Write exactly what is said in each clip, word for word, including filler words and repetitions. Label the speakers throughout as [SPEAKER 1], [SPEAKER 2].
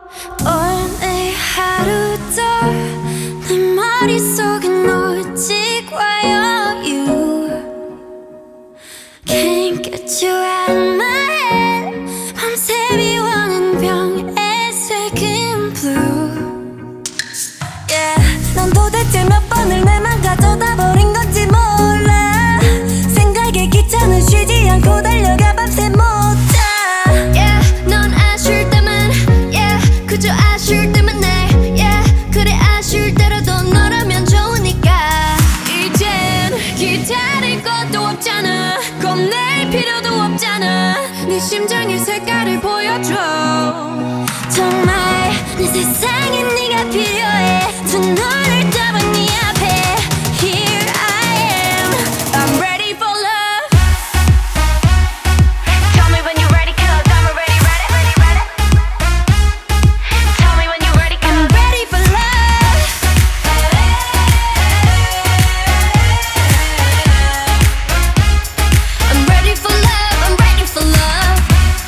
[SPEAKER 1] 오늘 하루도 내 머릿속은 오직 와요 You Can't get you out of my head 밤새 비워낸 병의 색은 blue Yeah 넌 도대체 몇 번을 내만 가져다 버린 건지 몰라 생각에 기차는 쉬지 않고 달려가 밤새 못 자 Yeah 넌 아쉬울 때만 Yeah 그저 아쉬울 때만 내 Yeah 그래 아쉬울 때라도 너라면 좋으니까 이젠 기다릴 것도 없잖아 겁낼 필요도 없잖아 네 심장의 색깔을 보여줘 정말 내 세상에 네가 필요해 두 눈을 떠본 네 앞에 Here I am I'm ready for love Tell me when you're ready cause I'm already ready, ready, ready. Tell me when you're ready cause I'm ready for love I'm ready for love, I'm ready for love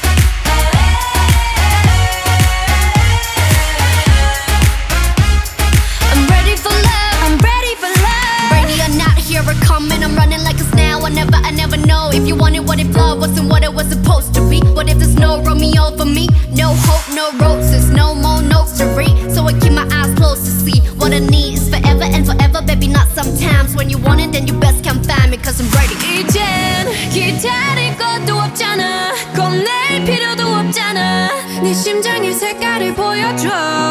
[SPEAKER 1] I'm ready for love, I'm ready for love Ready or not, here I come and I'm running like a snail I never, I never know if you wanted what if love wasn't what it was supposed to be What if there's no Romeo for me? No hope, no roses, no more notes to read So I keep my eyes closed to see what I need is forever and forever baby not sometimes When you want it then you best come find me cause I'm ready 이젠 기다릴 것도 없잖아 겁낼 필요도 없잖아 네 심장의 색깔을 보여줘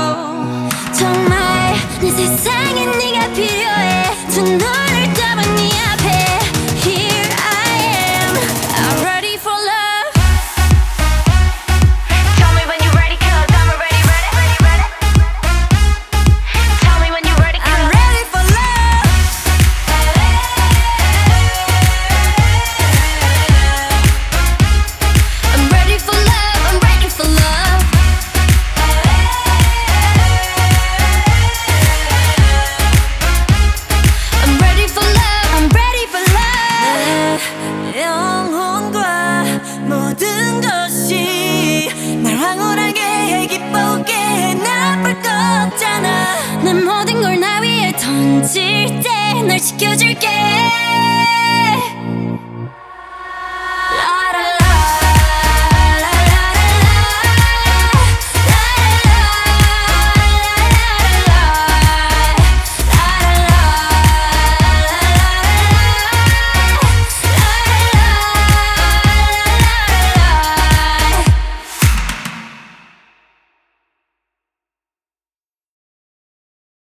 [SPEAKER 1] 정말 내 세상에 네가 필요해 두 눈을 떠본 네 앞에 Here I am I'm ready for love Tell me when you're ready cause I'm already ready, ready, ready. Tell me when you're ready cause I'm ready for love I'm ready for love, I'm ready for love I'm ready for love, I'm ready for love 내 영혼과 모든 것이 날 황홀하게 해 기쁘게 해 나쁠 거 없잖아 내 모든 걸 나 위에 던질 때 널 지켜줄게